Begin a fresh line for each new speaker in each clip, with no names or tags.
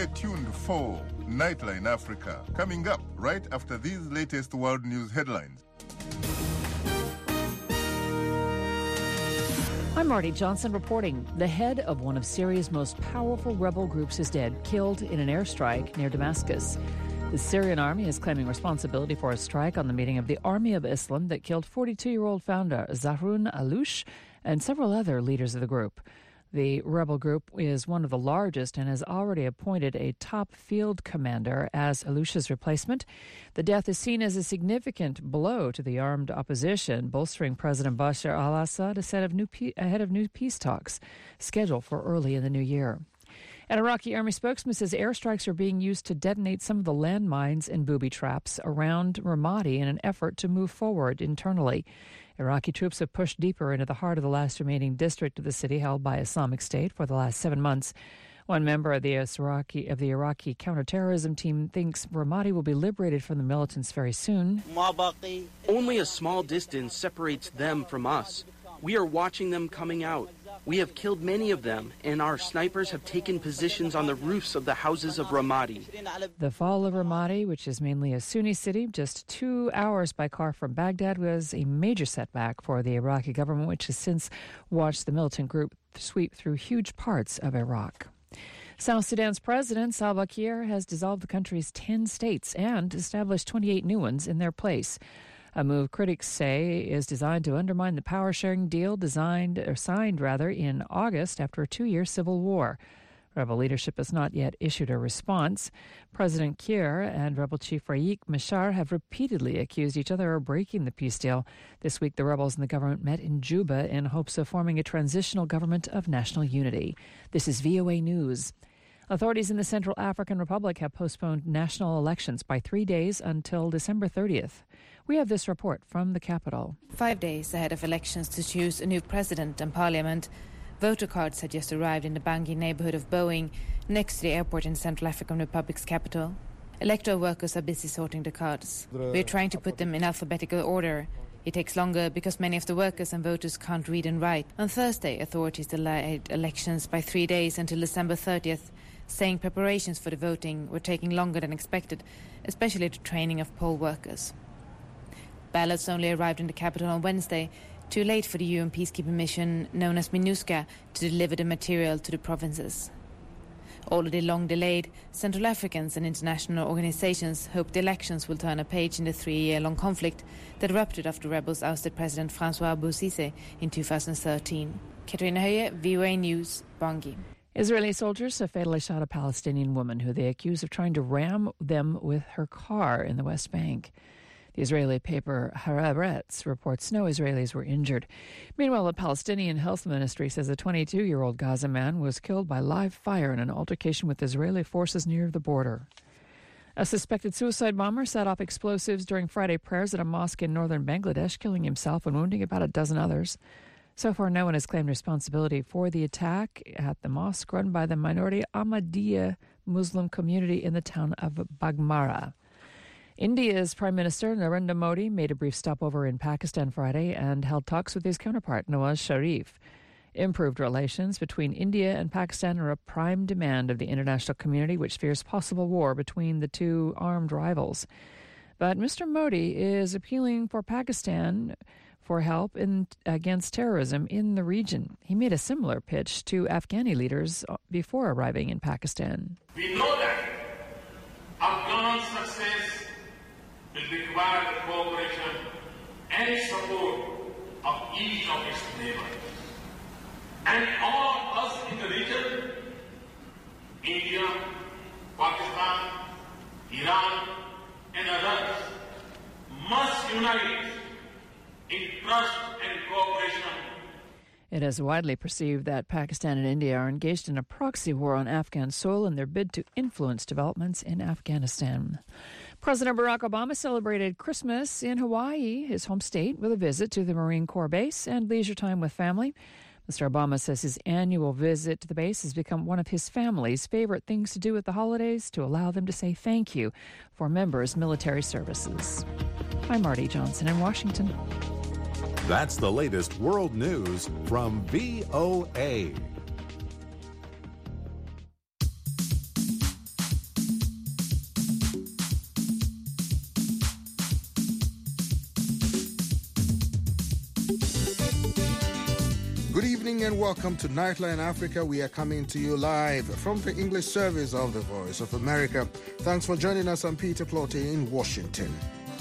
Stay tuned for Nightline Africa, coming up right after these latest world news headlines.
I'm Marty Johnson reporting. The head of one of Syria's most powerful rebel groups is dead, killed in an airstrike near Damascus. The Syrian army is claiming responsibility for a strike on the meeting of the Army of Islam that killed 42-year-old founder Zahrun Aloush and several other leaders of the group. The rebel group is one of the largest and has already appointed a top field commander as Aloush's replacement. The death is seen as a significant blow to the armed opposition, bolstering President Bashar al-Assad ahead of new peace talks scheduled for early in the new year. An Iraqi army spokesman says airstrikes are being used to detonate some of the landmines and booby traps around Ramadi in an effort to move forward internally. Iraqi troops have pushed deeper into the heart of the last remaining district of the city held by Islamic State for the last 7 months. One member of the Iraqi counterterrorism team thinks Ramadi will be liberated from the militants very soon.
Only a small distance separates them from us. We are watching them coming out. We have killed many of them, and our snipers have taken positions on the roofs of the houses of Ramadi.
The fall of Ramadi, which is mainly a Sunni city, just 2 hours by car from Baghdad, was a major setback for the Iraqi government, which has since watched the militant group sweep through huge parts of Iraq. South Sudan's president, Salva Kiir, has dissolved the country's 10 states and established 28 new ones in their place. A move critics say is designed to undermine the power-sharing deal signed in August after a 2-year civil war. Rebel leadership has not yet issued a response. President Kiir and rebel chief Riek Machar have repeatedly accused each other of breaking the peace deal. This week, the rebels and the government met in Juba in hopes of forming a transitional government of national unity. This is VOA News. Authorities in the Central African Republic have postponed national elections by 3 days until December 30th. We have this report from the capital.
5 days ahead of elections to choose a new president and parliament, voter cards had just arrived in the Bangui neighborhood of Boeing, next to the airport in Central African Republic's capital. Electoral workers are busy sorting the cards. We're trying to put them in alphabetical order. It takes longer because many of the workers and voters can't read and write. On Thursday, authorities delayed elections by 3 days until December 30th, saying preparations for the voting were taking longer than expected, especially the training of poll workers. Ballots only arrived in the capital on Wednesday, too late for the UN peacekeeping mission known as MINUSCA to deliver the material to the provinces. Already long delayed, Central Africans and international organizations hope the elections will turn a page in the 3-year-long conflict that erupted after rebels ousted President Francois Bozizé in 2013. Katrina Höje, VOA News, Bangui.
Israeli soldiers have fatally shot a Palestinian woman who they accuse of trying to ram them with her car in the West Bank. The Israeli paper Haaretz reports no Israelis were injured. Meanwhile, the Palestinian Health Ministry says a 22-year-old Gaza man was killed by live fire in an altercation with Israeli forces near the border. A suspected suicide bomber set off explosives during Friday prayers at a mosque in northern Bangladesh, killing himself and wounding about a dozen others. So far, no one has claimed responsibility for the attack at the mosque run by the minority Ahmadiyya Muslim community in the town of Bagmara. India's Prime Minister Narendra Modi made a brief stopover in Pakistan Friday and held talks with his counterpart, Nawaz Sharif. Improved relations between India and Pakistan are a prime demand of the international community, which fears possible war between the two armed rivals. But Mr. Modi is appealing for Pakistan for help against terrorism in the region. He made a similar pitch to Afghani leaders before arriving in Pakistan.
We know that Afghan success will require the cooperation and support of each of its neighbors. And all of us in the region, India, Pakistan, Iran, and others, must unite in trust and cooperation.
It is widely perceived that Pakistan and India are engaged in a proxy war on Afghan soil in their bid to influence developments in Afghanistan. President Barack Obama celebrated Christmas in Hawaii, his home state, with a visit to the Marine Corps base and leisure time with family. Mr. Obama says his annual visit to the base has become one of his family's favorite things to do at the holidays to allow them to say thank you for members' military services. I'm Marty Johnson in Washington.
That's the latest world news from VOA.
Good evening and welcome to Nightline Africa. We are coming to you live from the English service of the Voice of America. Thanks for joining us. I'm Peter Clotte in Washington.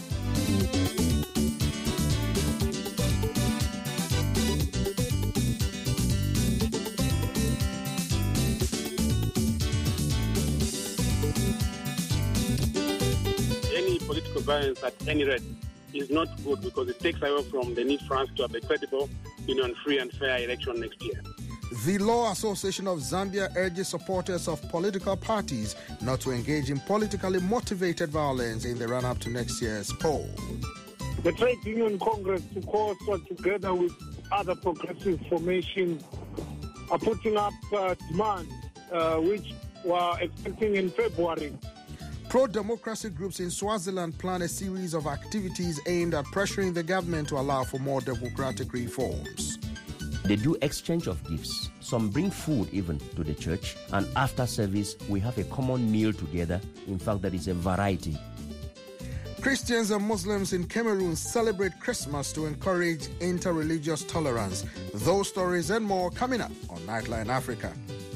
Any political violence at any rate is not good because it takes away from the need for us to have a credible, free and fair election next year.
The Law Association of Zambia urges supporters of political parties not to engage in politically motivated violence in the run-up to next year's poll.
The Trade Union Congress, together with other progressive formations, are putting up demands which were expecting in February.
Pro-democracy groups in Swaziland plan a series of activities aimed at pressuring the government to allow for more democratic reforms.
They do exchange of gifts. Some bring food even to the church. And after service, we have a common meal together. In fact, there is a variety.
Christians and Muslims in Cameroon celebrate Christmas to encourage inter-religious tolerance. Those stories and more coming up on Nightline Africa.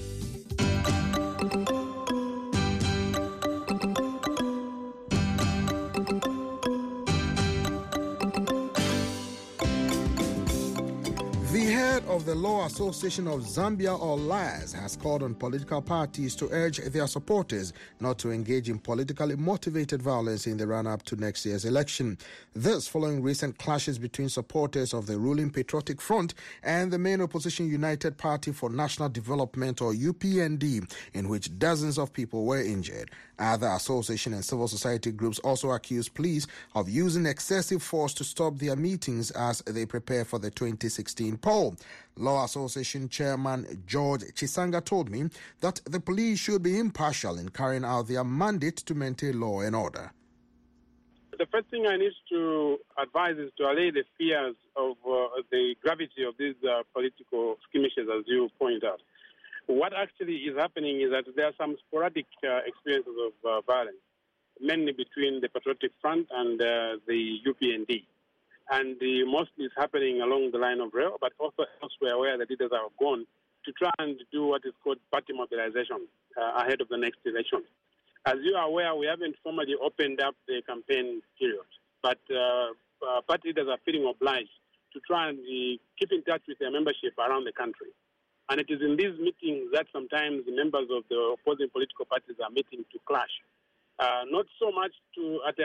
Of the Law Association of Zambia, or LAZ, has called on political parties to urge their supporters not to engage in politically motivated violence in the run-up to next year's election. This following recent clashes between supporters of the ruling Patriotic Front and the main opposition United Party for National Development, or UPND, in which dozens of people were injured. Other association and civil society groups also accuse police of using excessive force to stop their meetings as they prepare for the 2016 poll. Law Association Chairman George Chisanga told me that the police should be impartial in carrying out their mandate to maintain law and order.
The first thing I need to advise is to allay the fears of the gravity of these political skirmishes, as you point out. What actually is happening is that there are some sporadic experiences of violence, mainly between the Patriotic Front and the UPND. And mostly it's happening along the line of rail, but also elsewhere where the leaders have gone to try and do what is called party mobilization ahead of the next election. As you are aware, we haven't formally opened up the campaign period, but party leaders are feeling obliged to try and keep in touch with their membership around the country. And it is in these meetings that sometimes the members of the opposing political parties are meeting to clash. Not so much at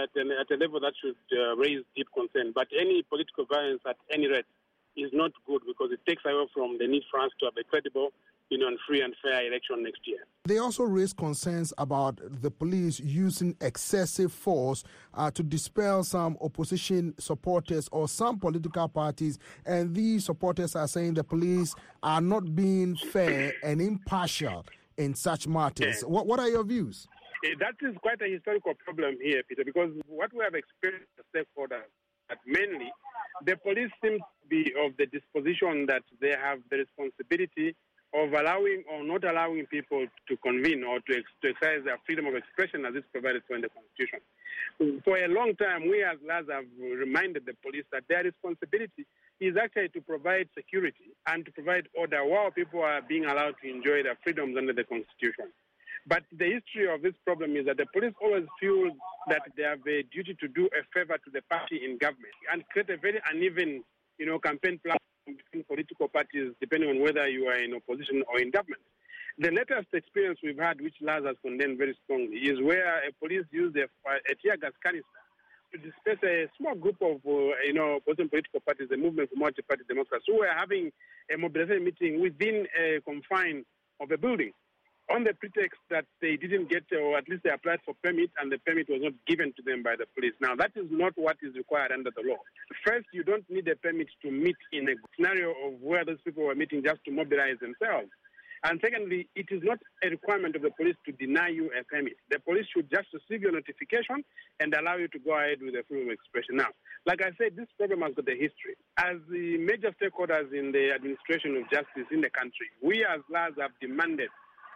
a level that should raise deep concern, but any political violence at any rate is not good because it takes away from the need for us to have a credible, and free and fair election next year.
They also raise concerns about the police using excessive force to dispel some opposition supporters or some political parties, and these supporters are saying the police are not being fair and impartial in such matters. Yeah. What are your views?
That is quite a historical problem here, Peter, because what we have experienced as stakeholders, that mainly the police seem to be of the disposition that they have the responsibility of allowing or not allowing people to convene or to exercise their freedom of expression as it's provided for in the Constitution. For a long time, we as LAZ have reminded the police that their responsibility is actually to provide security and to provide order while people are being allowed to enjoy their freedoms under the Constitution. But the history of this problem is that the police always feel that they have a duty to do a favor to the party in government and create a very uneven, campaign platform between political parties, depending on whether you are in opposition or in government. The latest experience we've had, which LAZ has condemned very strongly, is where a police used a tear gas canister to disperse a small group of, opposing political parties, the Movement for Multi-Party Democracy, who were having a mobilization meeting within a confine of a building, on the pretext that they didn't get, or at least they applied for permit, and the permit was not given to them by the police. Now, that is not what is required under the law. First, you don't need a permit to meet in a scenario of where those people were meeting just to mobilize themselves. And secondly, it is not a requirement of the police to deny you a permit. The police should just receive your notification and allow you to go ahead with the freedom of expression. Now, like I said, this problem has got a history. As the major stakeholders in the administration of justice in the country, we as LAZ have demanded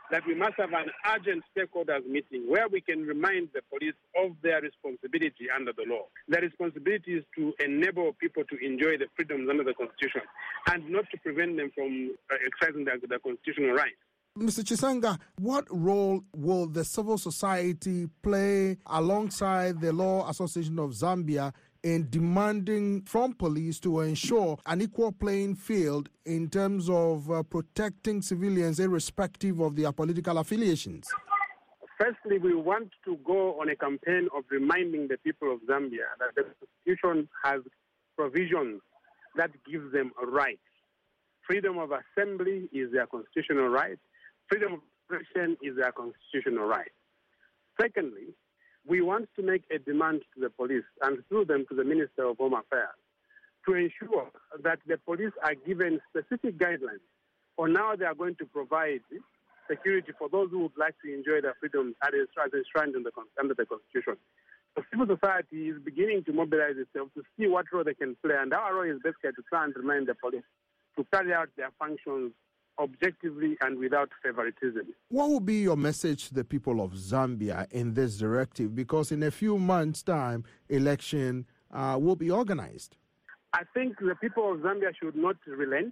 that we must have an urgent stakeholders meeting where we can remind the police of their responsibility under the law. Their responsibility is to enable people to enjoy the freedoms under the Constitution and not to prevent them from exercising their constitutional rights.
Mr. Chisanga, what role will the civil society play alongside the Law Association of Zambia in demanding from police to ensure an equal playing field in terms of protecting civilians irrespective of their political affiliations?
Firstly, we want to go on a campaign of reminding the people of Zambia that the Constitution has provisions that give them a right. Freedom of assembly is their constitutional right. Freedom of expression is their constitutional right. Secondly, we want to make a demand to the police and through them to the Minister of Home Affairs to ensure that the police are given specific guidelines on how they are going to provide security for those who would like to enjoy their freedoms as enshrined under the Constitution. The civil society is beginning to mobilize itself to see what role they can play, and our role is basically to try and remind the police to carry out their functions objectively and without favoritism.
What will be your message to the people of Zambia in this directive? Because in a few months' time, election will be organized.
I think the people of Zambia should not relent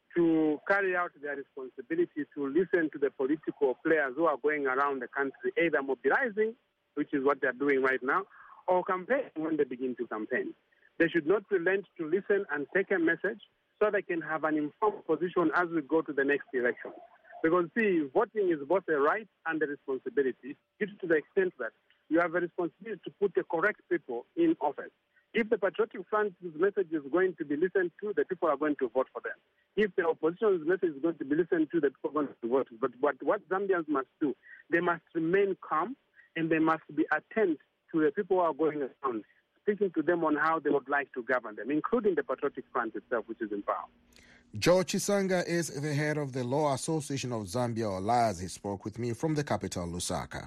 to carry out their responsibility to listen to the political players who are going around the country, either mobilizing, which is what they're doing right now, or campaigning when they begin to campaign. They should not relent to listen and take a message so they can have an informed position as we go to the next election. Because, see, voting is both a right and a responsibility, due to the extent that you have a responsibility to put the correct people in office. If the Patriotic Front's message is going to be listened to, the people are going to vote for them. If the opposition's message is going to be listened to, the people are going to vote. But what Zambians must do, they must remain calm and they must be attentive to the people who are going around, speaking to them on how they would like to govern them, including the Patriotic Front itself, which is in power.
George Chisanga is the head of the Law Association of Zambia, or LAZ. He spoke with me from the capital, Lusaka.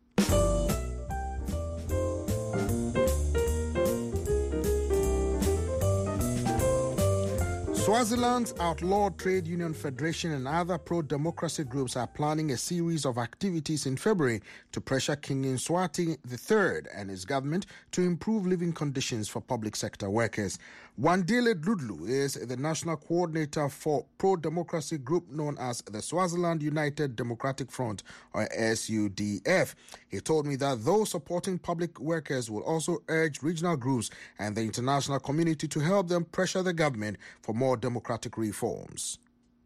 Swaziland's outlawed trade union federation and other pro-democracy groups are planning a series of activities in February to pressure King Mswati III and his government to improve living conditions for public sector workers. Wandile Dludlu is the national coordinator for pro-democracy group known as the Swaziland United Democratic Front, or SUDF. He told me that those supporting public workers will also urge regional groups and the international community to help them pressure the government for more democratic reforms.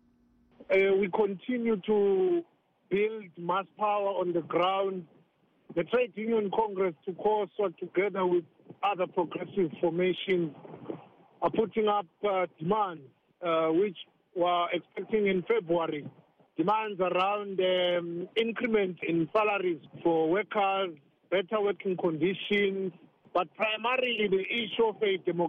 We continue to build mass power on the ground. The Trade Union Congress, to COSWA, together with other progressive formations, are putting up demands, which we're expecting in February. Demands around increment in salaries for workers, better working conditions, but primarily the issue of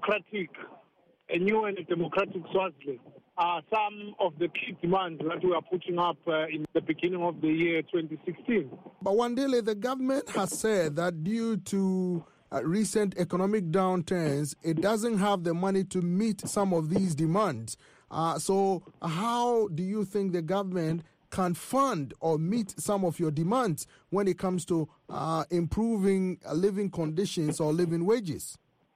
a new and democratic Swaziland are some of the key demands that we are putting up in the beginning of the year 2016.
But Wandile, the government has said that due to recent economic downturns, it doesn't have the money to meet some of these demands. So how do you think the government can fund or meet some of your demands when it comes to improving living conditions or living wages?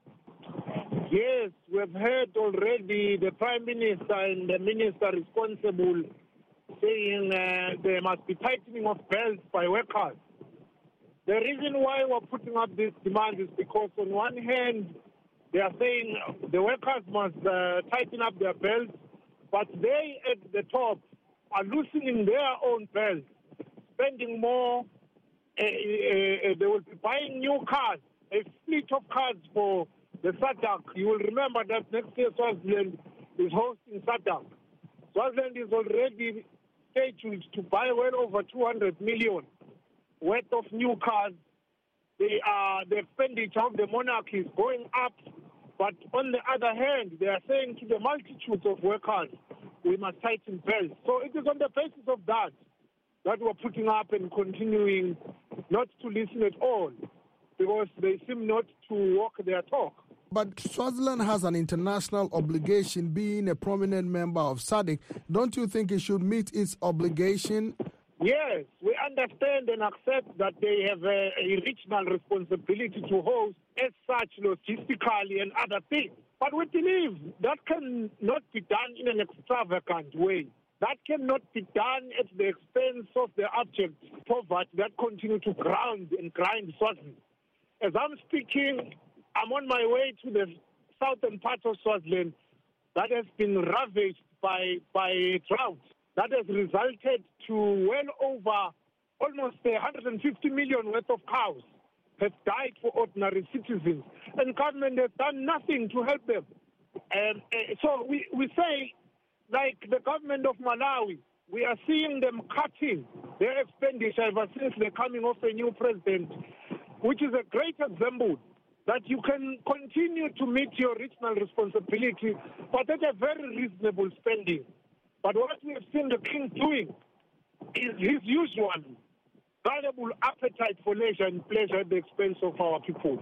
Yes, we've heard already the Prime Minister and the Minister responsible saying there must be tightening of belts by workers. The reason why we're putting up this demand is because on one hand, they are saying the workers must tighten up their belts, but they at the top are loosening their own belts, spending more. They will be buying new cars, a fleet of cars for the SADC. You will remember that next year Swaziland is hosting SADC. Swaziland is already scheduled to buy well over 200 million worth of new cars. The expenditure of the monarchy is going up, but on the other hand, they are saying to the multitudes of workers, we must tighten belts. So it is on the basis of that we're putting up and continuing not to listen at all, because they seem not to walk their talk.
But Swaziland has an international obligation, being a prominent member of SADC. Don't you think it should meet its obligation
Yes, we understand and accept that they have a regional responsibility to host as such logistically and other things. But we believe that cannot be done in an extravagant way. That cannot be done at the expense of the abject poverty that continue to ground and grind Swaziland. As I'm speaking, I'm on my way to the southern part of Swaziland that has been ravaged by drought. That has resulted to well over almost 150 million worth of cows have died for ordinary citizens. And government has done nothing to help them. So we say, like the government of Malawi, we are seeing them cutting their expenditure ever since the coming of a new president, which is a great example that you can continue to meet your regional responsibility, but at a very reasonable spending. But what we have seen the king doing is his usual valuable appetite for leisure and pleasure at the expense of our people.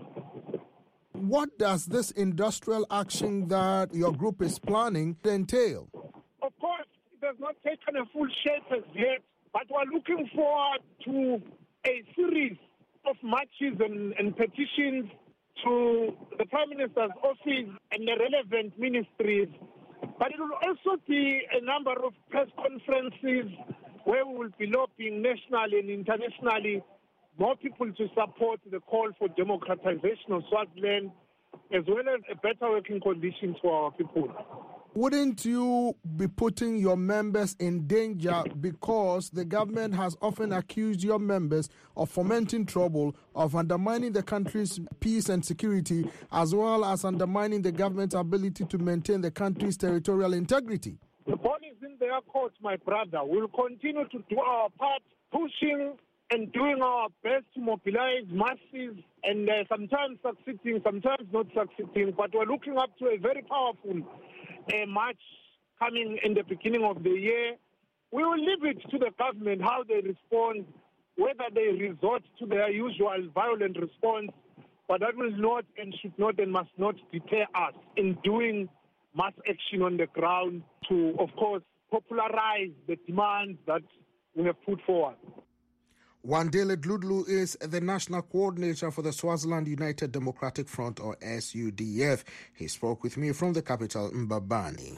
What does this industrial action that your group is planning entail?
Of course, it has not taken a full shape as yet, but we're looking forward to a series of marches and petitions to the Prime Minister's office and the relevant ministries. But it will also be a number of press conferences where we will be lobbying nationally and internationally more people to support the call for democratization of Swaziland, as well as a better working conditions for our people.
Wouldn't you be putting your members in danger because the government has often accused your members of fomenting trouble, of undermining the country's peace and security, as well as undermining the government's ability to maintain the country's territorial integrity?
The ball is in their court, my brother. We'll continue to do our part, pushing and doing our best to mobilize masses, and sometimes succeeding, sometimes not succeeding. But we're looking up to a very powerful march coming in the beginning of the year. We will leave it to the government how they respond, whether they resort to their usual violent response, but that will not and should not and must not deter us in doing mass action on the ground to, of course, popularize the demands that we have put forward.
Wandile Dludlu is the national coordinator for the Swaziland United Democratic Front, or SUDF. He spoke with me from the capital, Mbabane.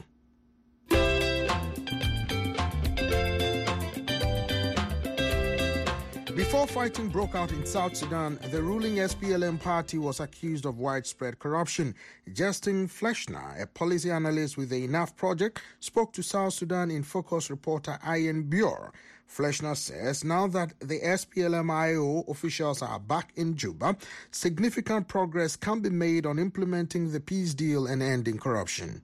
Before fighting broke out in South Sudan, the ruling SPLM party was accused of widespread corruption. Justin Fleshner, a policy analyst with the Enough Project, spoke to South Sudan in Focus reporter Ian Bure. Fleshner says now that the SPLM-IO officials are back in Juba, significant progress can be made on implementing the peace deal and ending corruption.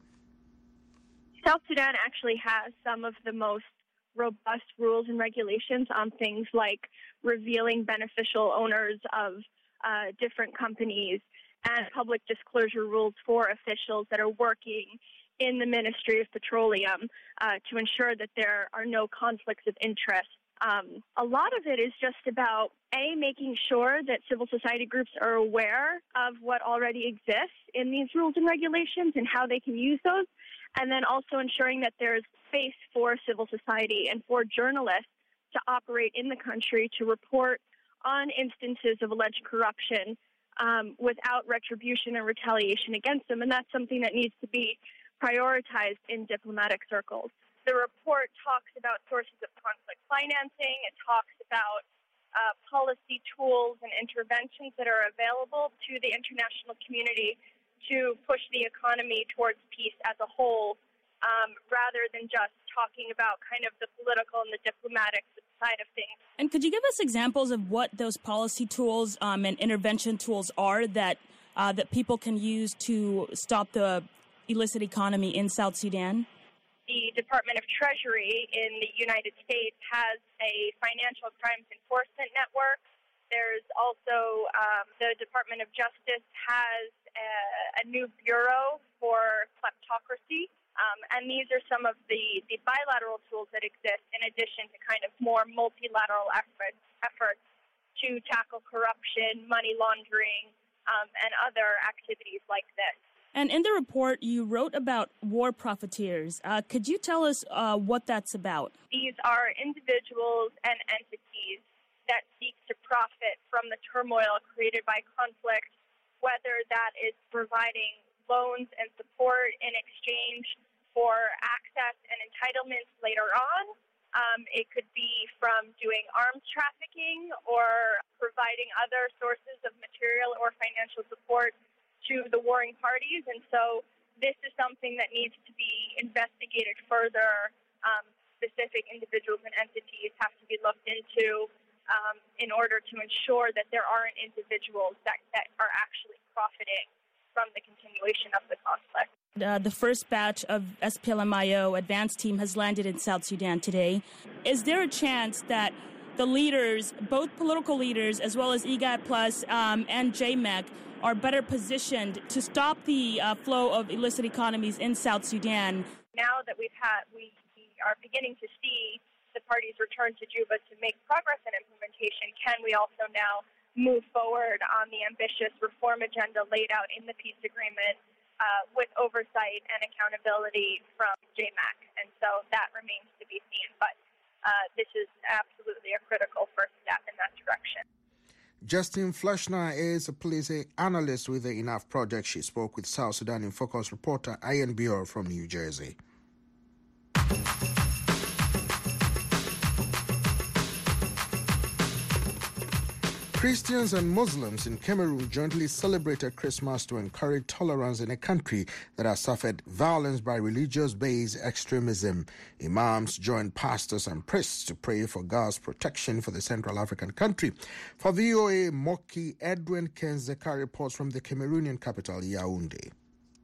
South Sudan actually has some of the most robust rules and regulations on things like revealing beneficial owners of different companies and public disclosure rules for officials that are working in the Ministry of Petroleum to ensure that there are no conflicts of interest. A lot of it is just about, making sure that civil society groups are aware of what already exists in these rules and regulations and how they can use those, and then also ensuring that there's space for civil society and for journalists to operate in the country to report on instances of alleged corruption without retribution or retaliation against them. And that's something that needs to be prioritized in diplomatic circles. The report talks about sources of conflict financing. It talks about policy tools and interventions that are available to the international community to push the economy towards peace as a whole, rather than just talking about kind of the political and the diplomatic side of things.
And could you give us examples of what those policy tools and intervention tools are that people can use to stop the illicit economy in South Sudan?
The Department of Treasury in the United States has a financial crimes enforcement network. There's also the Department of Justice has a new bureau for kleptocracy. And these are some of the bilateral tools that exist in addition to kind of more multilateral efforts to tackle corruption, money laundering, and other activities like this.
And in the report, you wrote about war profiteers. Could you tell us what that's about?
These are individuals and entities that seek to profit from the turmoil created by conflict, whether that is providing loans and support in exchange for access and entitlements later on. It could be from doing arms trafficking or providing other sources of material or financial support to the warring parties. And so this is something that needs to be investigated further. Specific individuals and entities have to be looked into in order to ensure that there aren't individuals that are actually profiting from the continuation of the conflict.
The first batch of SPLM-IO advance team has landed in South Sudan today. Is there a chance that the leaders, both political leaders as well as IGAD Plus and JMEC, are better positioned to stop the flow of illicit economies in South Sudan?
Now that we are beginning to see the parties return to Juba to make progress in implementation, can we also now move forward on the ambitious reform agenda laid out in the peace agreement with oversight and accountability from JMAC? And so that remains to be seen, but this is absolutely a critical first step in that direction.
Justin Fleischner is a policy analyst with the Enough Project. She spoke with South Sudan in Focus reporter Ian Bior from New Jersey. Christians and Muslims in Cameroon jointly celebrated Christmas to encourage tolerance in a country that has suffered violence by religious-based extremism. Imams joined pastors and priests to pray for God's protection for the Central African country. For VOA Moki, Edwin Kenzeka reports from the Cameroonian capital, Yaoundé.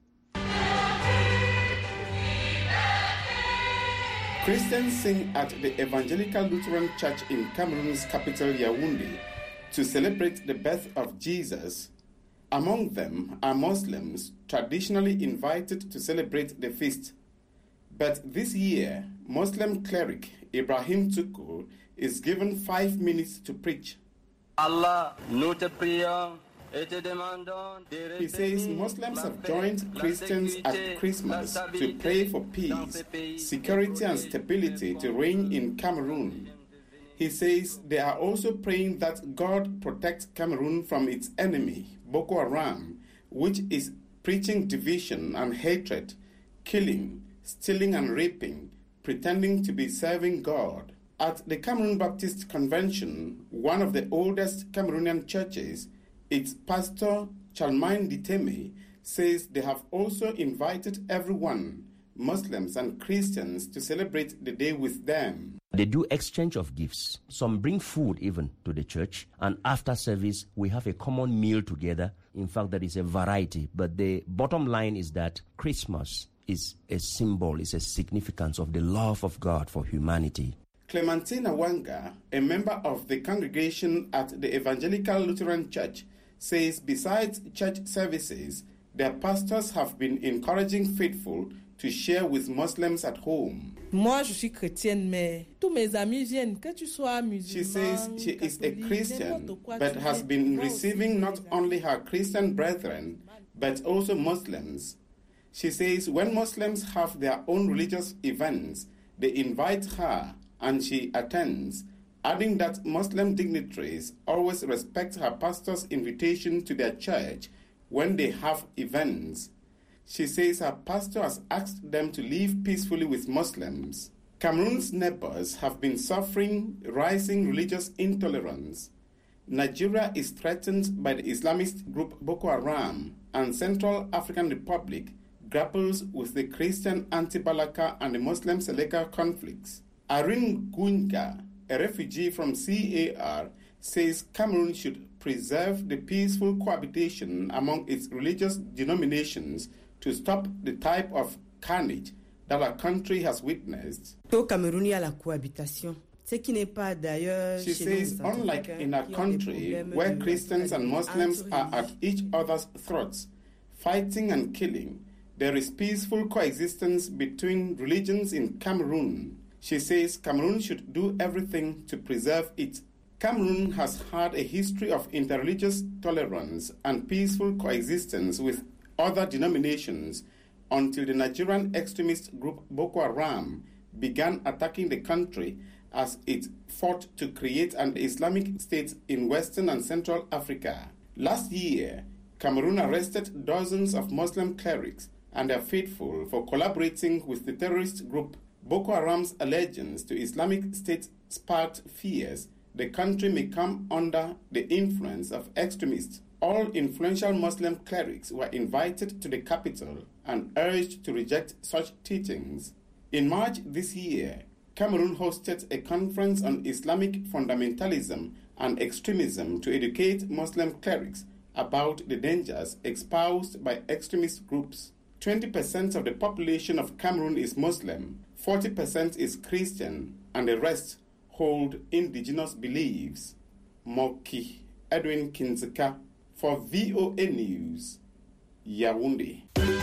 Christians sing at the Evangelical Lutheran Church in Cameroon's capital, Yaoundé, to celebrate the birth of Jesus. Among them are Muslims traditionally invited to celebrate the feast. But this year, Muslim cleric Ibrahim Tukur is given 5 minutes to preach. He says Muslims have joined Christians at Christmas to pray for peace, security and stability to reign in Cameroon. He says they are also praying that God protects Cameroon from its enemy, Boko Haram, which is preaching division and hatred, killing, stealing and raping, pretending to be serving God. At the Cameroon Baptist Convention, one of the oldest Cameroonian churches, its pastor, Chalmain Diteme, says they have also invited everyone, Muslims and Christians, to celebrate the day with them.
They do exchange of gifts. Some bring food even to the church. And after service, we have a common meal together. In fact, there is a variety. But the bottom line is that Christmas is a symbol, is a significance of the love of God for humanity.
Clementina Wanga, a member of the congregation at the Evangelical Lutheran Church, says besides church services, their pastors have been encouraging faithful to share with Muslims at home. She says she is a Christian, but has been receiving not only her Christian brethren, but also Muslims. She says when Muslims have their own religious events, they invite her and she attends, adding that Muslim dignitaries always respect her pastor's invitation to their church when they have events. She says her pastor has asked them to live peacefully with Muslims. Cameroon's neighbors have been suffering rising religious intolerance. Nigeria is threatened by the Islamist group Boko Haram, and Central African Republic grapples with the Christian anti-Balaka and the Muslim Seleka conflicts. Irene Gunga, a refugee from CAR, says Cameroon should preserve the peaceful cohabitation among its religious denominations to stop the type of carnage that our country has witnessed. She says, unlike in our country, where Christians and Muslims are at each other's throats, fighting and killing, there is peaceful coexistence between religions in Cameroon. She says Cameroon should do everything to preserve it. Cameroon has had a history of interreligious tolerance and peaceful coexistence with other denominations until the Nigerian extremist group Boko Haram began attacking the country as it fought to create an Islamic state in Western and Central Africa. Last year, Cameroon arrested dozens of Muslim clerics and their faithful for collaborating with the terrorist group. Boko Haram's allegiance to Islamic State sparked fears the country may come under the influence of extremists. All influential Muslim clerics were invited to the capital and urged to reject such teachings. In March this year, Cameroon hosted a conference on Islamic fundamentalism and extremism to educate Muslim clerics about the dangers espoused by extremist groups. 20% of the population of Cameroon is Muslim, 40% is Christian, and the rest hold indigenous beliefs. Moki Edwin Kinzeka for VOA News, Yaoundé.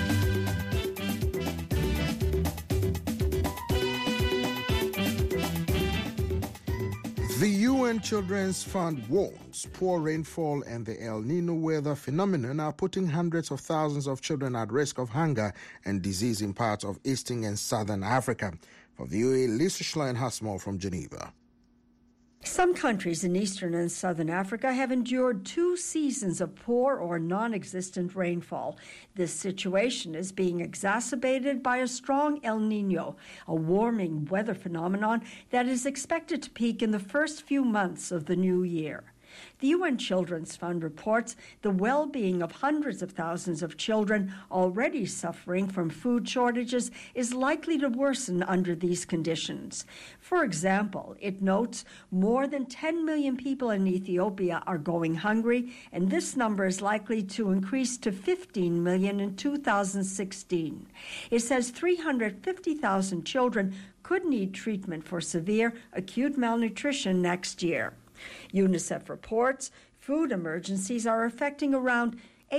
The UN Children's Fund warns poor rainfall and the El Nino weather phenomenon are putting hundreds of thousands of children at risk of hunger and disease in parts of Eastern and Southern Africa. For VOA, Lisa Schlein has more from Geneva.
Some countries in Eastern and Southern Africa have endured 2 seasons of poor or non-existent rainfall. This situation is being exacerbated by a strong El Nino, a warming weather phenomenon that is expected to peak in the first few months of the new year. The UN Children's Fund reports the well-being of hundreds of thousands of children already suffering from food shortages is likely to worsen under these conditions. For example, it notes more than 10 million people in Ethiopia are going hungry, and this number is likely to increase to 15 million in 2016. It says 350,000 children could need treatment for severe acute malnutrition next year. UNICEF reports food emergencies are affecting around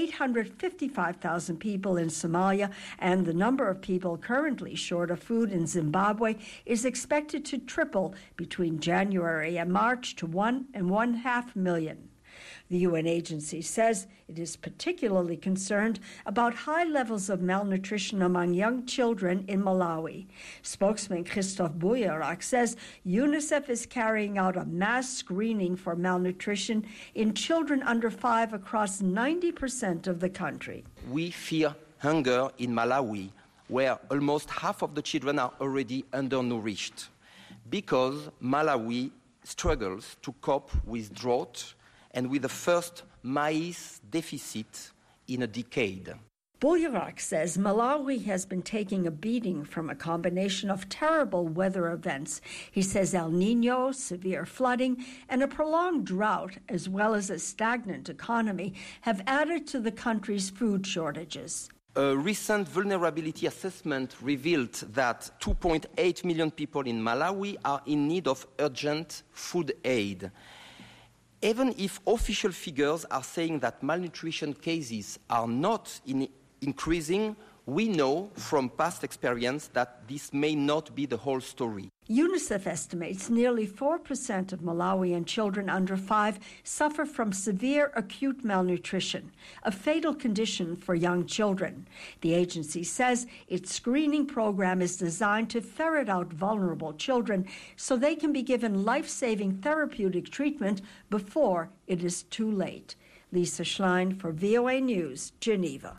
855,000 people in Somalia, and the number of people currently short of food in Zimbabwe is expected to triple between January and March to 1.5 million. The UN agency says it is particularly concerned about high levels of malnutrition among young children in Malawi. Spokesman Christophe Bouyarak says UNICEF is carrying out a mass screening for malnutrition in children under 5 across 90% of the country.
We fear hunger in Malawi, where almost half of the children are already undernourished, because Malawi struggles to cope with drought and with the first maize deficit in a decade.
Bouyarak says Malawi has been taking a beating from a combination of terrible weather events. He says El Nino, severe flooding, and a prolonged drought, as well as a stagnant economy, have added to the country's food shortages.
A recent vulnerability assessment revealed that 2.8 million people in Malawi are in need of urgent food aid. Even if official figures are saying that malnutrition cases are not increasing, we know from past experience that this may not be the whole story.
UNICEF estimates nearly 4% of Malawian children under 5 suffer from severe acute malnutrition, a fatal condition for young children. The agency says its screening program is designed to ferret out vulnerable children so they can be given life-saving therapeutic treatment before it is too late. Lisa Schlein for VOA News, Geneva.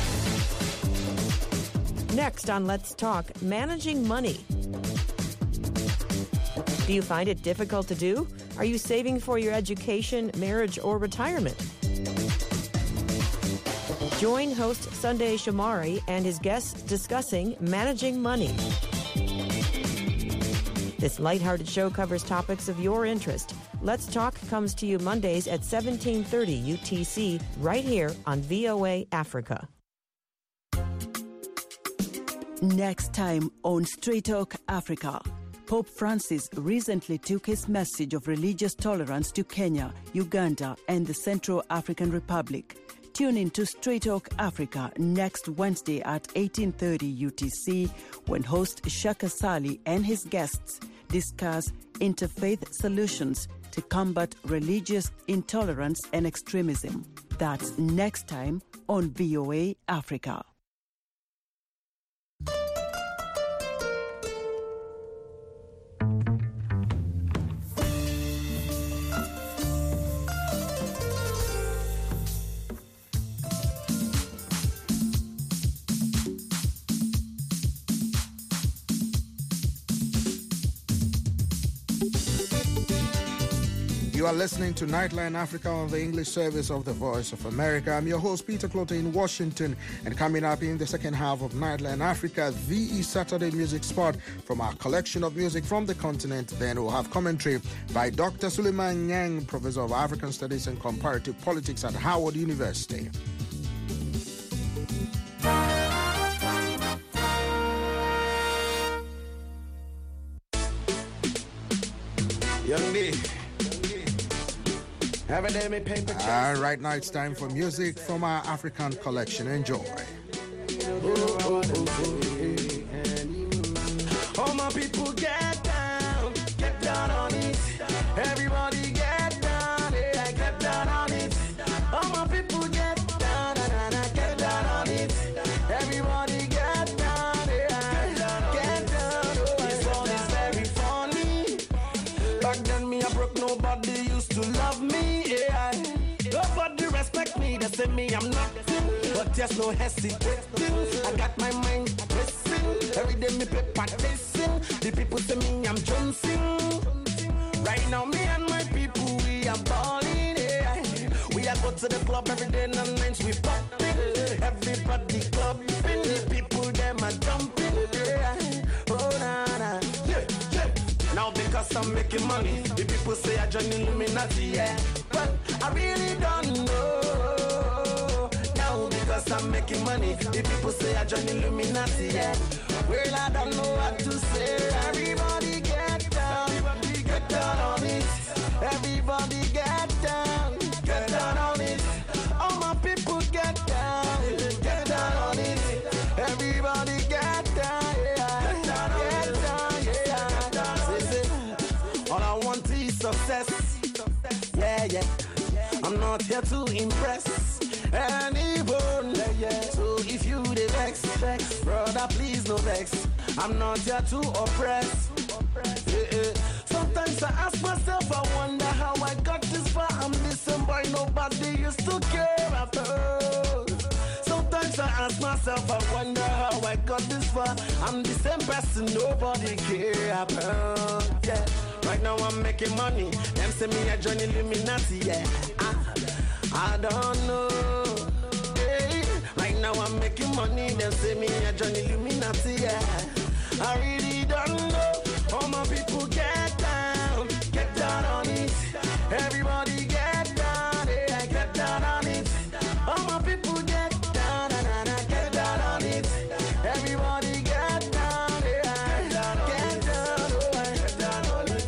Next on Let's Talk, managing money. Do you find it difficult to do? Are you saving for your education, marriage, or retirement? Join host Sunday Shomari and his guests discussing managing money. This lighthearted show covers topics of your interest. Let's Talk comes to you Mondays at 1730 UTC right here on VOA Africa.
Next time on Straight Talk Africa. Pope Francis recently took his message of religious tolerance to Kenya, Uganda, and the Central African Republic. Tune in to Straight Talk Africa next Wednesday at 1830 UTC when host Shaka Sali and his guests discuss interfaith solutions to combat religious intolerance and extremism. That's next time on VOA Africa.
You are listening to Nightline Africa on the English service of the Voice of America. I'm your host, Peter Clote in Washington. And coming up in the second half of Nightline Africa, the Saturday music spot from our collection of music from the continent. Then we'll have commentary by Dr. Suleiman Nyang, Professor of African Studies and Comparative Politics at Howard University. Right now it's time for music from our African collection. Enjoy.
All my people get down on it. Everybody get down, yeah, get down on it. All my people get down on it. Everybody get down, yeah, get down. This one is very funny. Back then me I broke, nobody used to love me, yeah. Nobody respect me, they say me I'm nothing, but there's no hesitating. I got my mind racing, every day me paper chasing. The people say me I'm Jonesing. Right now me and my people we are balling, yeah. We are go to the club every day and nights we popping. Everybody clubbing, the people them are jumping, yeah. Oh na na, yeah, yeah. Now because I'm making money, the people say I join Illuminati, yeah. But I really don't know. Now because I'm making money, the people say I join Illuminati, yeah. Well, I don't know what to say. Everybody get down on it. Everybody get down on it. All my people get down on it. Everybody get down, yeah. Get down. Say. All I want is success, yeah. I'm not here to impress anyone, yeah. So if you the vex, brother, please no vex. I'm not here to oppress, yeah. Sometimes I ask myself, I wonder how I got this far. I'm listening, boy, nobody used to care about. Sometimes I ask myself, I wonder how I got this far. I'm the same person nobody care about, yeah. Right now I'm making money, them say me a join Illuminati, yeah. I don't know, hey. Right now I'm making money, them say me a join Illuminati, yeah. I really don't know. All my people get down on it. Everybody get down, yeah, get down on it. All my people get down on it. Everybody get down, yeah, get down on it.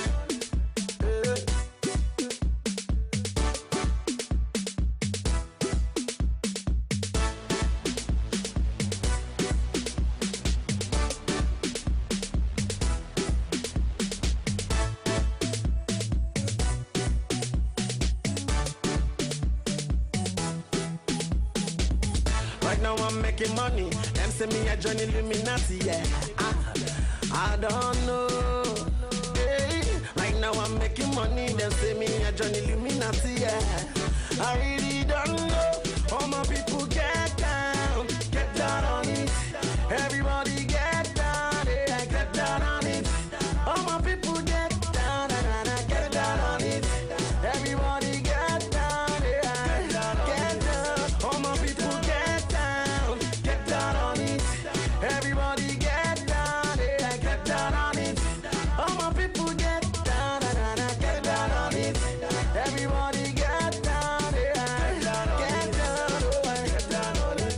Now I'm making money, them say me a join Illuminati, yeah. I don't know, hey. Right now I'm making money, them say me a join Illuminati, yeah. I really don't know. All my people get down on it. Everybody get down, yeah, get down on it. All my people get down on it. Everybody get down, yeah, get down. All my people get down on it. Everybody get down, yeah, get down on it. All my people get down on it. Everybody get down, yeah, get down on it.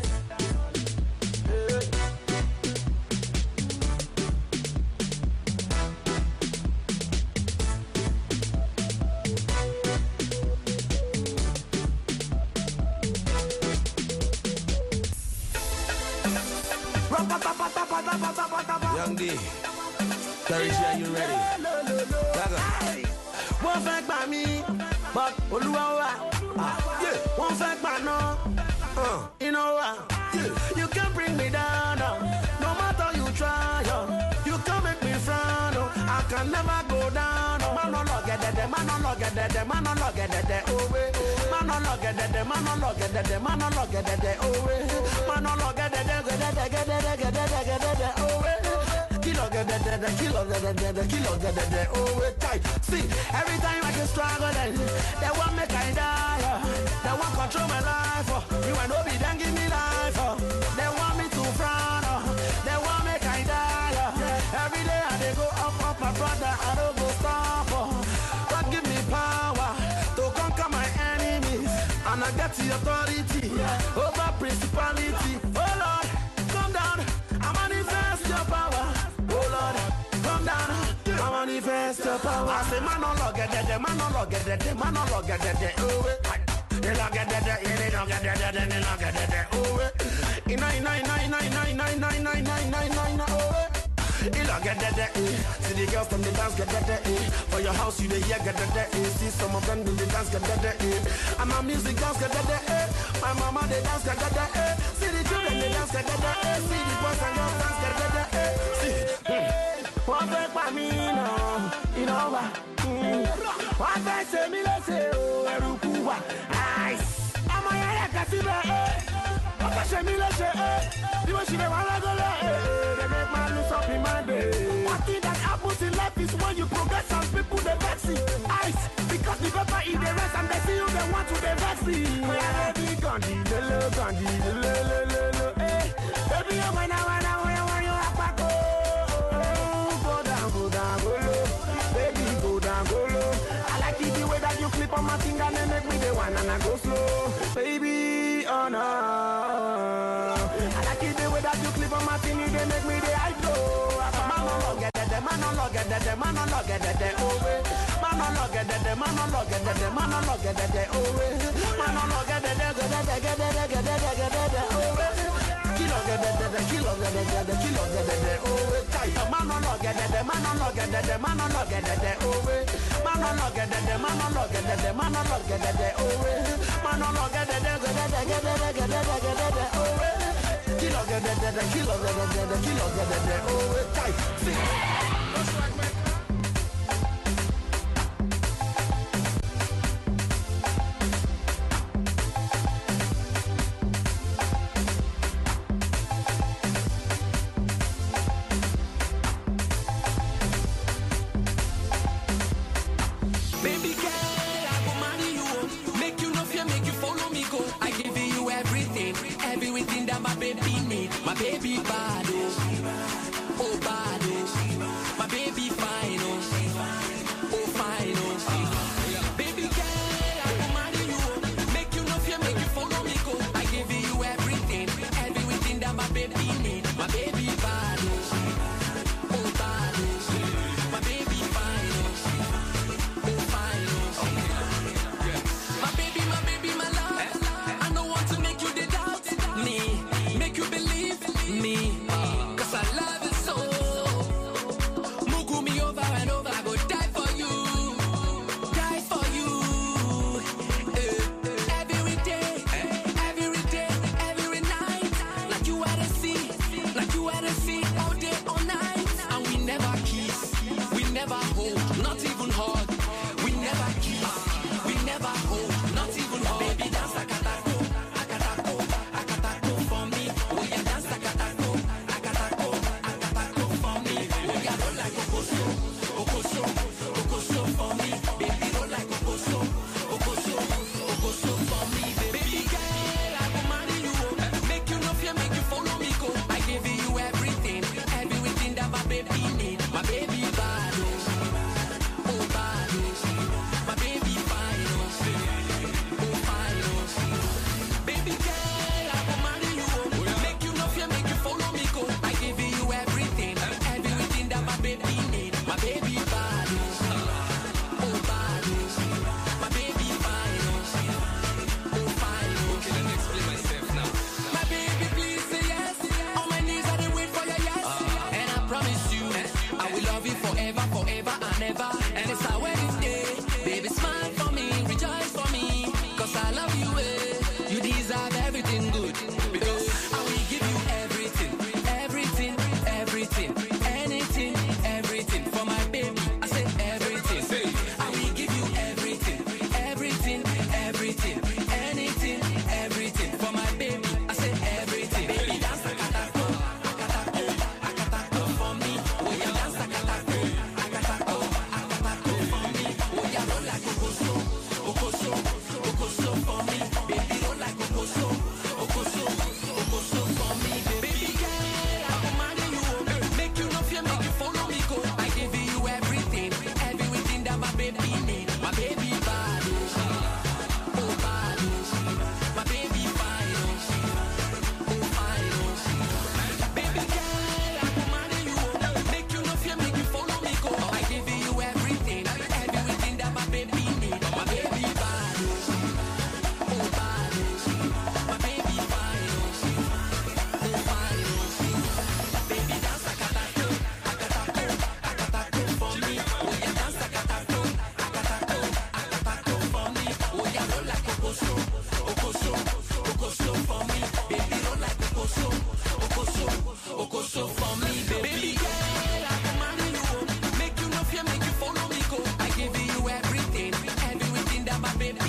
Young D, Carisha, you ready? Wọ́n fẹ́ gbà mí, but Olúwa wà. Yeah. One fact, man, no. You know what? You can bring me down, no matter you try, you can make me frown, I can never go down, man no look at that, man no look at that, man no look at that, oh way, man no look at that, man no look at that, man no look at that, oh way, man no look at that, oh way. Kilo get that, oh way, tight. See, every time I can struggle, they want me kind die, they want control my life, you and Obi then give me life, they want me to frown, they want me kind die, every day I they go up, my brother, I don't go stop, God give me power to conquer my enemies, and I get the authority over principality. Oh Lord, come down, I manifest your power. Oh Lord, come down, I manifest your power. I say, man, no look at that, man, no look at that, man, no look at that, oh, they look at that, they look at that, they look at that, oh, you look at that, see the girls from the dance get that, for your house you the hear get that, see some of them do the dance get that, and my music dance get that, my mama they dance get that, see the children they dance get that, see the boys and girls dance get that, see. One break by me now, you know what? One break say me let's say oh erukuwa, ice. I'm a yaya kasibe, okay say me let's say, you want she be wanna go they make man lose up in my day. One thing that happens in life is when you progress and people they vex it, ice. Because the paper in the rest and they see you they want to they vex it. Yeah, baby, gandhi, baby, you wanna you up back. I like it the way that you clip on my finger and make me the one and I go slow, baby, oh no. I like it the way that you clip on my finger, they make me the high flow. Man no look at that, man no look at that, man no look at that, oh way. Man no look at that, man no look at that, man no look at that, oh way. Man no look at that, oh way. Kilo get that, oh way. Man no look at that, man no look at that, man no look at that, oh way. Man no look at that, man no look at that, man no look at that, oh way. Man no look at that, oh way. Kilo get that, oh way. Tight.
Baby bad, oh bad, my baby fine, oh fine, baby girl, I go marry you, make you no fear, make you follow me go. I give you everything that my baby need. My baby bad, oh bad, my baby fine, oh fine, my baby, my love. I don't want to make you doubt me, make you believe me.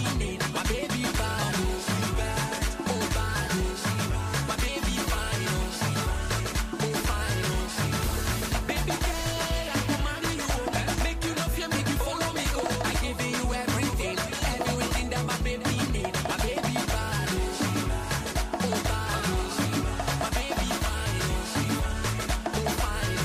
need. My baby bad, oh bad, my baby fine, oh fine, baby girl, I go marry you, make you no fear, make you follow me go. I give you everything that my baby need. My baby bad, oh bad, my baby fine, oh fine.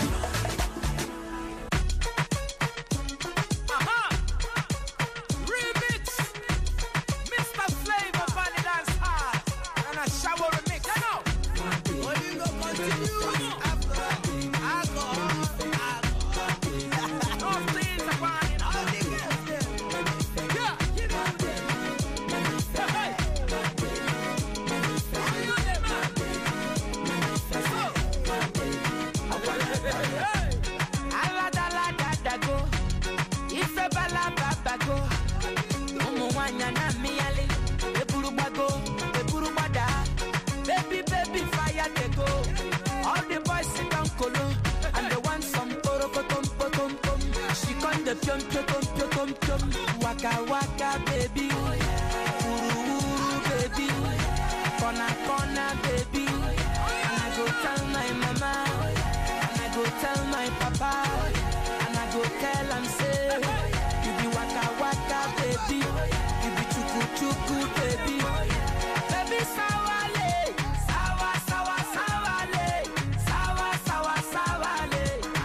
Remix, Mr. Flavor on the dance hall, and a shower remix. You know, what you go continue after alcohol. No things upon it, all the girls there. Yeah, you know them. Hey, you them, man. Aladaladago, ife balababago, umuwanya na miale, eburubago, eburubada, baby fire they go. All the boys sit down colo, and they want some porokotom potom pom. She con the pion pion pion pion, waka waka baby, uru uru baby, kona baby, and I go tell my mama. And I go tell my papa, and I go tell him say, you be waka waka baby, you be chuku chuku baby, baby sawale, sawa sawa sawale, sawa sawa sawale.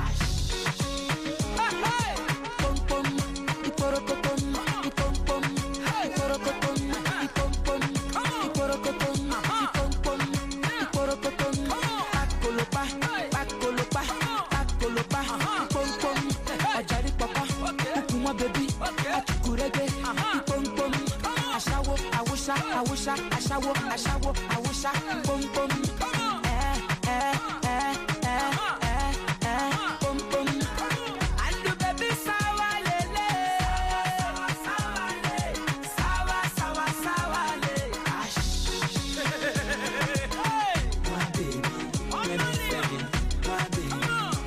Hey, pom pom, iporokotom, ipom pom, iporokotom, ipom pom, iporokotom, ipom pom, iporokotom, akolopa. Pom pom, ajari papa, ukuma baby, achukurege, pom pom, ashawo, awusha, ashawo, awusha, pom pom, pom pom, and the baby sawa lele, sawa le, my baby, let me feel it, my baby.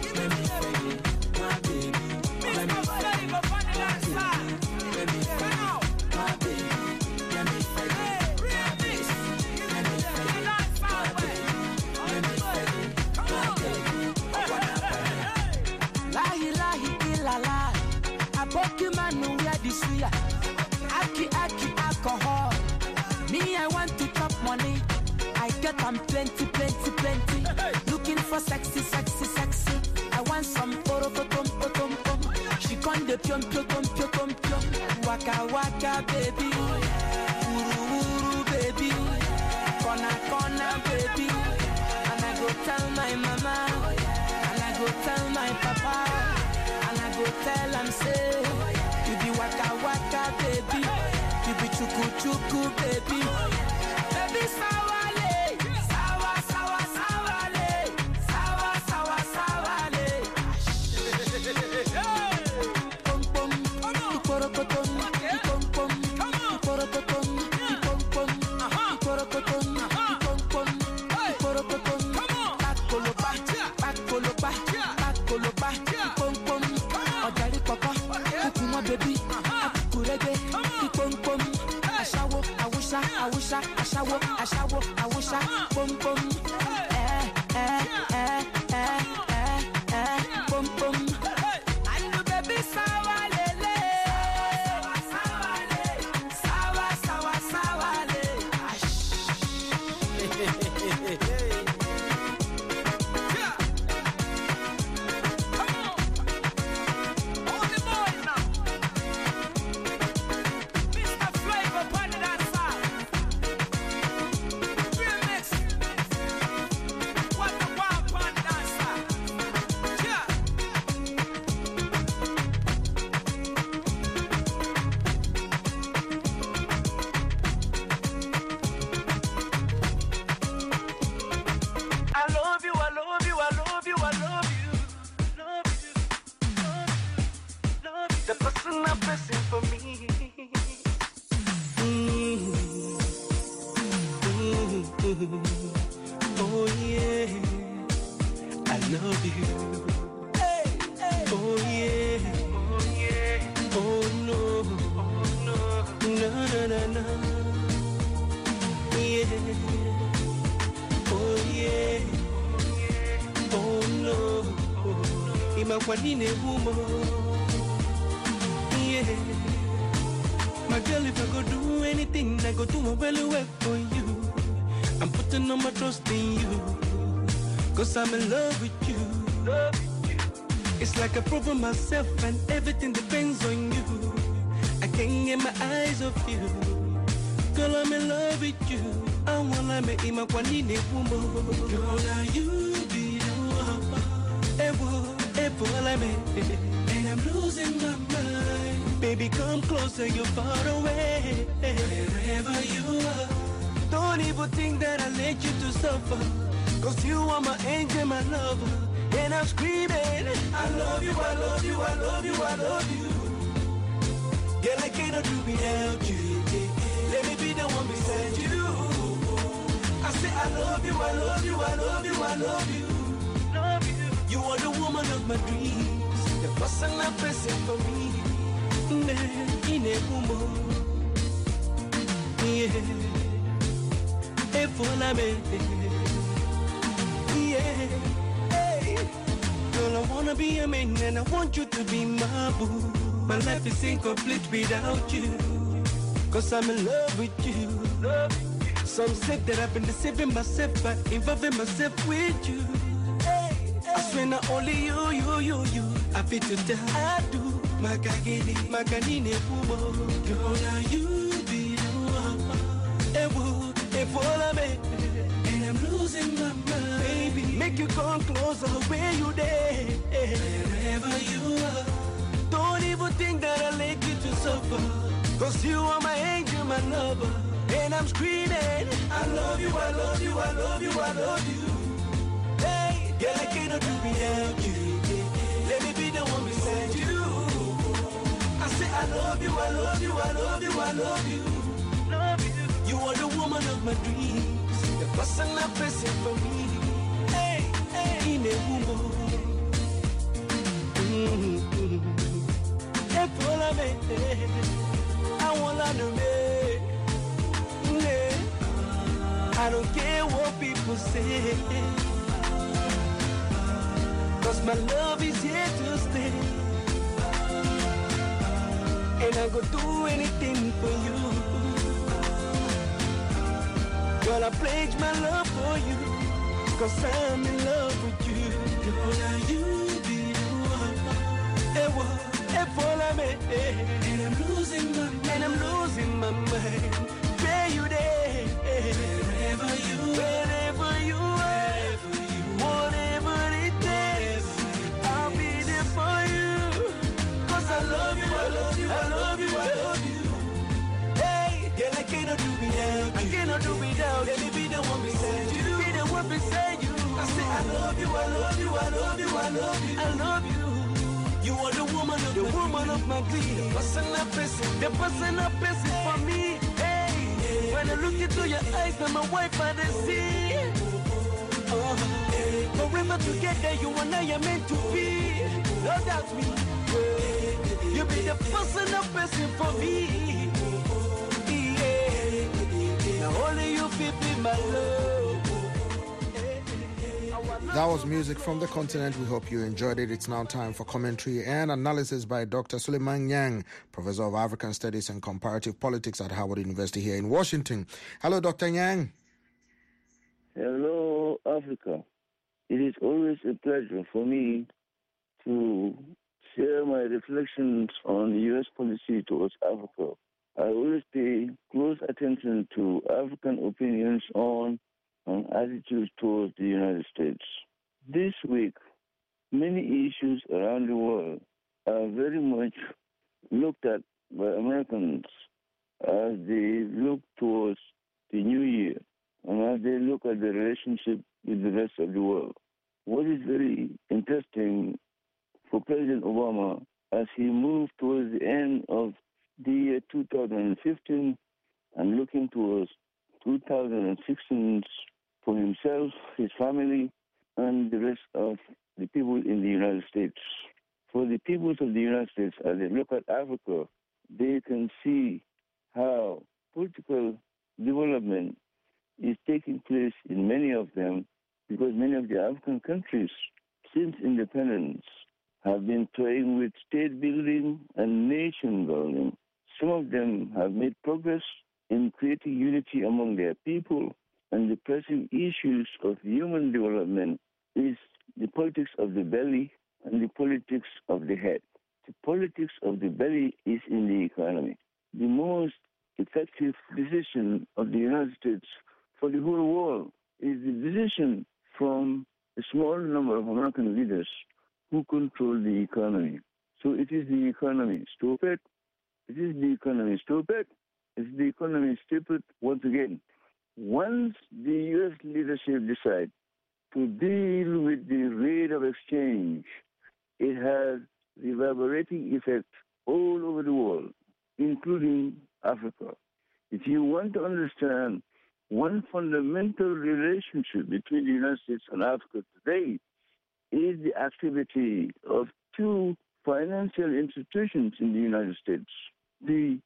Aki alcohol. Me, I want to chop money. I get them plenty. Looking for sexy. I want some porokotom. She con the pion. Waka baby. Uru baby. Kona baby. And I go tell my mama. And I go tell my papa. And I go tell him say, you be waka baby. You be chuku baby. Baby sawale. Sawa sawale. Pom pom, iporokotom, ipom pom, iporokotom, ipom pom, iporokotom, ipom pom, iporokotom, pakolopa, ipom pom, ojari papa, ukuma baby, akukurege, ipom pom, ashawo, awusha, pom pom, pom pom. And the baby sawa lele, sawa le. Remix. What the wild pan dancer.
kwanine woman. Yeah. My girl, if I go do anything, I go do my well work for you. I'm putting all my trust in you, 'cause I'm in love with you. It's like I prove myself and everything depends on you. I can't get my eyes off you. Girl, I'm in love with you. I wanna make him a kwanine woman. Girl, now you be the one. And I'm losing my mind. Baby, come closer, you're far away. Wherever you are, don't even think that I let you to suffer. 'Cause you are my angel, my lover. And I'm screaming, I love you, I love you, I love you, I love you. Girl, I cannot do without you. Let me be the one beside you. I say I love you, I love you, I love you, I love you. You are the woman of my dreams, the person I'm pressing for me. In a woman, yeah. If all I'm yeah. Hey, girl, I wanna be a man and I want you to be my boo. My life is incomplete without you, 'cause I'm in love with you. Some say that I've been deceiving myself by involving myself with you. I swear not only you. I feel to die. I do. Maganine woman. Girl, now you be the one. And I'm losing my mind. Baby, make you come closer where you there. Wherever you are. Don't even think that I let you to suffer. 'Cause you are my angel, my lover. And I'm screaming, I love you, I love you, I love you, I love you. Hey, girl, I cannot do without you. Let me be the one beside you. I say I love you, I love you, I love you, I love you. You are the woman of my dreams, the person I'm pressing for me. Hey, in a woman. Hey, follow me. I wanna know me. I don't care what people say, 'cause my love is here to stay. And I go do anything for you. Girl, I pledge my love for you, 'cause I'm in love with you. Girl, now you be the one. Follow me. And I'm losing my mind. Where you there? Wherever you are, whatever it takes, I'll be there for you. 'Cause I love you, I love you, I love you, I love you. Hey, girl, I cannot do without you. I cannot do without. Let me be the one beside you. Be the one beside you. I say I love you, I love you, I love you, I love you, I love you. You are the woman of my dreams, the person I'm pressing for me. Hey, when I look into your eyes, I'm a wife I see. Forever together, you and I are meant to be. No doubt me. You be the person I'm pressing for me. Yeah. Now only you feel my love.
That was music from the continent. We hope you enjoyed it. It's now time for commentary and analysis by Dr. Suleiman Nyang, Professor of African Studies and Comparative Politics at Howard University here in Washington. Hello, Dr. Nyang.
Hello, Africa. It is always a pleasure for me to share my reflections on U.S. policy towards Africa. I always pay close attention to African opinions on attitudes towards the United States. This week, many issues around the world are very much looked at by Americans as they look towards the new year and as they look at the relationship with the rest of the world. What is very interesting for President Obama as he moved towards the end of the year 2015 and looking towards 2016 for himself, his family, and the rest of the people in the United States. For the peoples of the United States, as they look at Africa, they can see how political development is taking place in many of them, because many of the African countries, since independence, have been toying with state building and nation building. Some of them have made progress in creating unity among their people, and the pressing issues of human development is the politics of the belly and the politics of the head. The politics of the belly is in the economy. The most effective decision of the United States for the whole world is the decision from a small number of American leaders who control the economy. So it is the economy. Stop it. It is the economy. Stop it. It's the economy. Stupid once again. Once the U.S. leadership decides to deal with the rate of exchange, it has reverberating effect all over the world, including Africa. If you want to understand one fundamental relationship between the United States and Africa today, is the activity of two financial institutions in the United States. The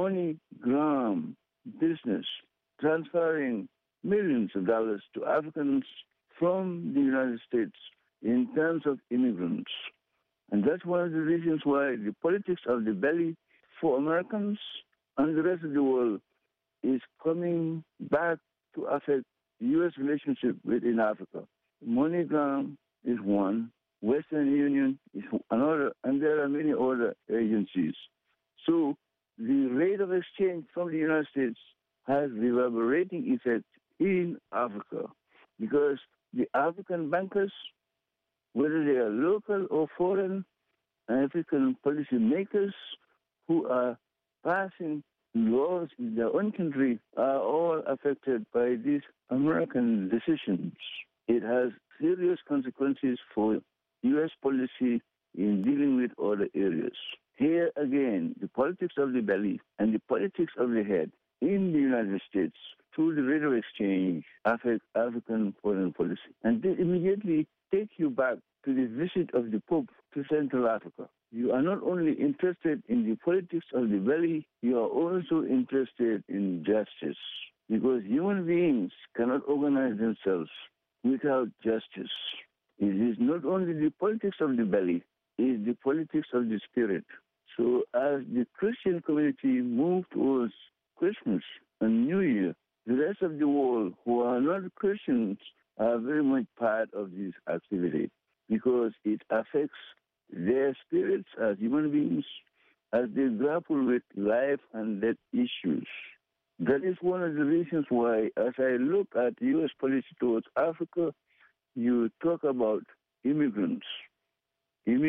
MoneyGram business, transferring millions of dollars to Africans from the United States in terms of immigrants. And that's one of the reasons why the politics of the belly for Americans and the rest of the world is coming back to affect the U.S. relationship within Africa. MoneyGram is one, Western Union is another, and there are many other agencies. So the rate of exchange from the United States has reverberating effect in Africa because the African bankers, whether they are local or foreign, African policy makers who are passing laws in their own country are all affected by these American decisions. It has serious consequences for U.S. policy in dealing with other areas. Here again, the politics of the belly and the politics of the head in the United States through the rate of exchange affect African foreign policy. And they immediately take you back to the visit of the Pope to Central Africa. You are not only interested in the politics of the belly, you are also interested in justice. Because human beings cannot organize themselves without justice. It is not only the politics of the belly, it is the politics of the spirit. So as the Christian community moves towards Christmas and New Year, the rest of the world who are not Christians are very much part of this activity because it affects their spirits as human beings as they grapple with life and death issues. That is one of the reasons why, as I look at U.S. policy towards Africa, you talk about immigrants. This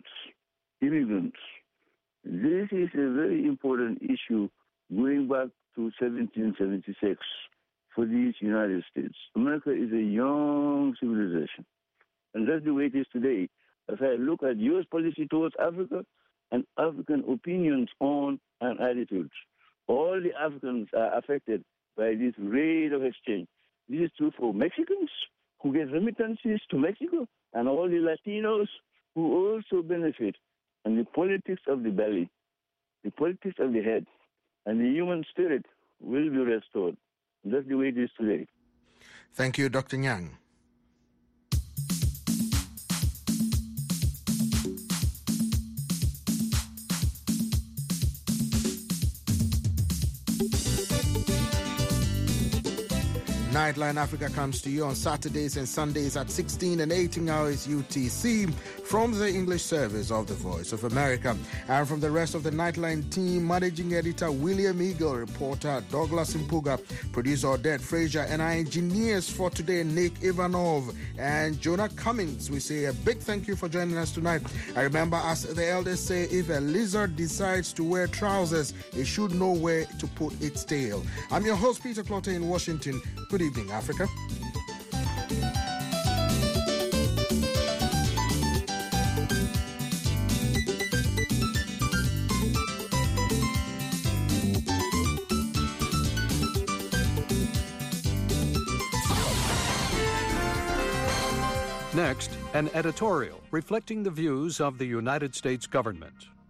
is a very important issue going back to 1776 for these United States. America is a young civilization, and that's the way it is today. As I look at U.S. policy towards Africa and African opinions on and attitudes, all the Africans are affected by this rate of exchange. This is true for Mexicans who get remittances to Mexico and all the Latinos who also benefit. And the politics of the belly, the politics of the head, and the human spirit will be restored. That's the way it is today.
Thank you, Dr. Nyang. Nightline Africa comes to you on Saturdays and Sundays at 16 and 18 hours UTC from the English service of the Voice of America. And from the rest of the Nightline team, managing editor William Eagle, reporter Douglas Mpuga, producer Odette Frazier, and our engineers for today, Nick Ivanov and Jonah Cummings. We say a big thank you for joining us tonight. I remember, as the elders say, if a lizard decides to wear trousers, it should know where to put its tail. I'm your host, Peter Clotter in Washington. Good evening, Africa.
Next, an editorial reflecting the views of the United States government.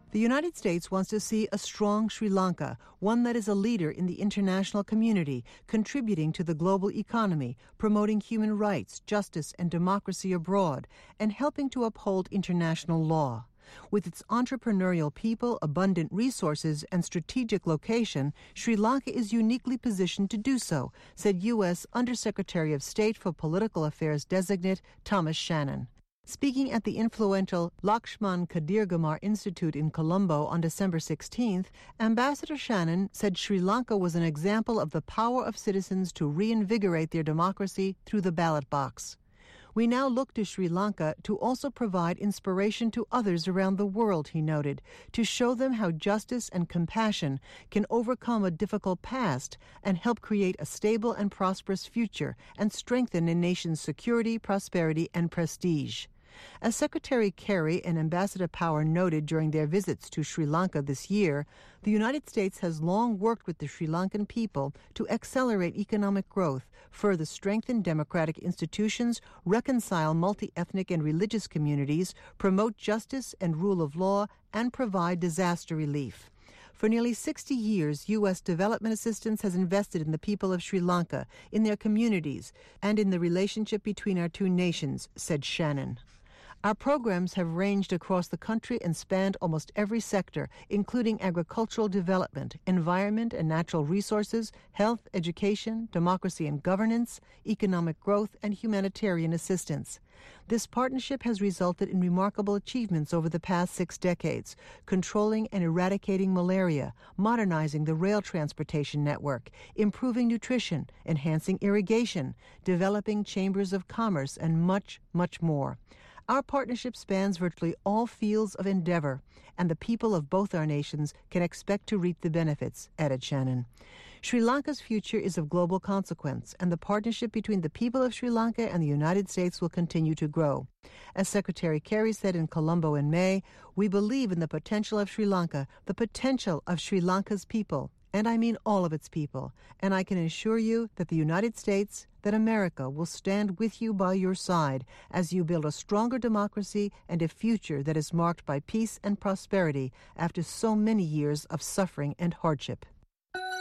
The United States wants to see a strong Sri Lanka, one that is a leader in the international community, contributing to the global economy, promoting human rights, justice, and democracy abroad, and helping to uphold international law. With its entrepreneurial people, abundant resources, and strategic location, Sri Lanka is uniquely positioned to do so, said U.S. Undersecretary of State for Political Affairs designate Thomas Shannon. Speaking at the influential Lakshman Kadirgamar Institute in Colombo on December 16th, Ambassador Shannon said Sri Lanka was an example of the power of citizens to reinvigorate their democracy through the ballot box. We now look to Sri Lanka to also provide inspiration to others around the world, he noted, to show them how justice and compassion can overcome a difficult past and help create a stable and prosperous future and strengthen a nation's security, prosperity, and prestige. As Secretary Kerry and Ambassador Power noted during their visits to Sri Lanka this year, the United States has long worked with the Sri Lankan people to accelerate economic growth, further strengthen democratic institutions, reconcile multi-ethnic and religious communities, promote justice and rule of law, and provide disaster relief. For nearly 60 years, U.S. development assistance has invested in the people of Sri Lanka, in their communities, and in the relationship between our two nations, said Shannon. Our programs have ranged across the country and spanned almost every sector, including agricultural development, environment and natural resources, health, education, democracy and governance, economic growth, and humanitarian assistance. This partnership has resulted in remarkable achievements over the past 6 decades, controlling and eradicating malaria, modernizing the rail transportation network, improving nutrition, enhancing irrigation, developing chambers of commerce, and much, much more. Our partnership spans virtually all fields of endeavor, and the people of both our nations can expect to reap the benefits, added Shannon. Sri Lanka's future is of global consequence, and the partnership between the people of Sri Lanka and the United States will continue to grow. As Secretary Kerry said in Colombo in May, we believe in the potential of Sri Lanka, the potential of Sri Lanka's people, and I mean all of its people, and I can assure you that the United States, that America will stand with you by your side as you build a stronger democracy and a future that is marked by peace and prosperity after so many years of suffering and hardship.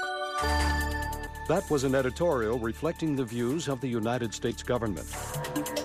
That was an editorial reflecting the views of the United States government.